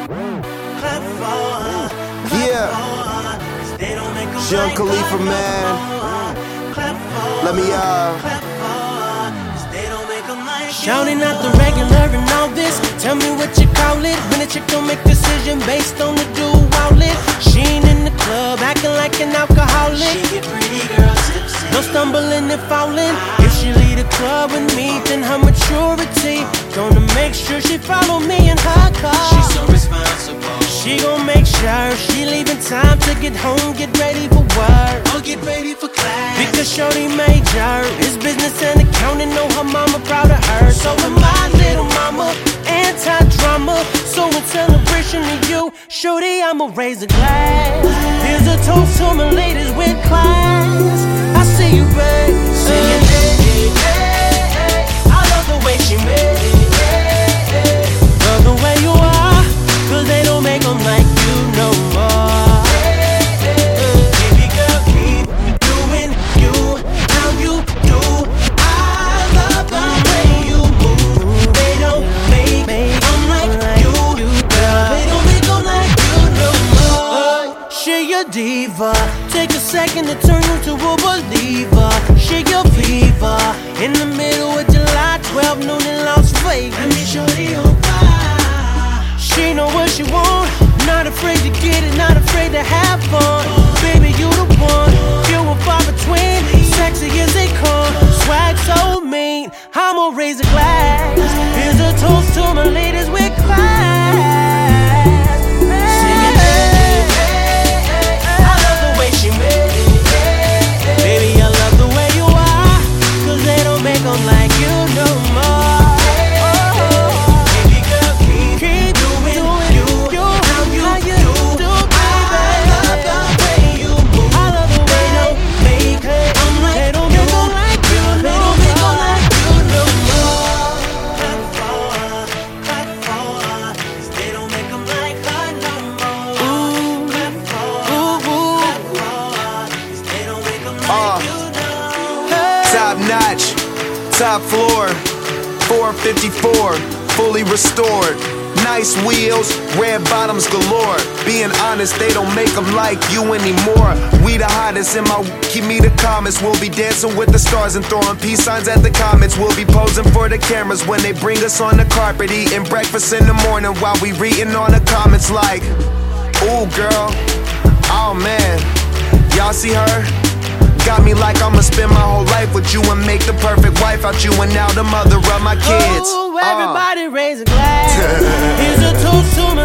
Yeah, Young Khalifa, man. Let me Shouting out the regular and all this. Tell me what you call it when a chick don't make decision based on the dual wallet. She ain't in the club acting like an alcoholic. She get pretty girl tipsy. No stumbling and falling. If she leave the club with me, then her maturity gonna make sure she follow me in her car. She's so responsible. She gon' make sure she leaving time to get home, get ready for work, or get ready for class. Because shorty major is business and accounting. Know her mama proud of her. So am my little mama, anti-drama. So in celebration of you, shorty, I'ma raise a glass. Here's a toast to my ladies with class. I see you, babe, singing, hey, hey, hey, hey. I love the way she made it, hey, hey. Love the way you are, cause they don't make them like you no more. Hey, hey, hey. Baby girl, keep doing you, how you do. I love the way you move. They don't make them like you, girl. They don't make them like you no more. She a diva, take a second to turn you to a believer. She a fever, in the middle of July, 12 noon in Las Vegas. Let me show you on fire. She know what she want, not afraid to get it, not afraid to have fun. Baby, you the one, few and far between, sexy as they come, swag so mean. I'ma raise a glass. Here's a toast to my ladies with class. Singing, hey, hey, hey. I love the way she made it, hey, hey. Baby, I love the way you are, cause they don't make them like you no more. Baby girl, keep doing you, how you do. I love the way you move. I love the way they don't make them like you. They don't make them like you no more. Clap for her, 'cause they don't make them like her no more. Clap for her, 'cause they don't make them like you no more. top notch, top floor, 454, fully restored. Nice wheels, red bottoms galore. Being honest, they don't make them like you anymore. We the hottest in my keep me the calmest. We'll be dancing with the stars and throwing peace signs at the comets. We'll be posing for the cameras when they bring us on the carpet. Eating breakfast in the morning while we reading on the comments like, ooh girl, oh man, y'all see her? Got me like I'ma spend my whole life with you and make the perfect wife out you and now the mother of my kids. Oh, everybody raise a glass. Here's a toast to my